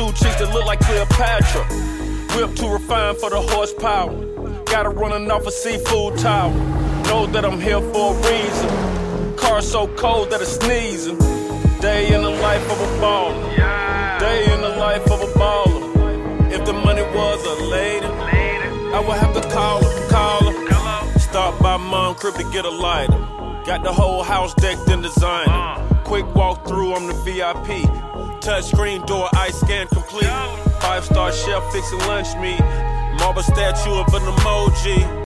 two chicks that look like Cleopatra. Whip too refined for the horsepower. Got her running off a seafood tower. Know that I'm here for a reason. Car so cold that it's sneezing. Day in the life of a baller. Day in the life of a baller. If the money was a lady, I would have to call her. Stop by Mom Crib to get a lighter. Got the whole house decked in designer. Quick walk through, I'm the VIP. Touch screen door, ice scan complete. 5-star chef fixing lunch meat. Marble statue of an emoji.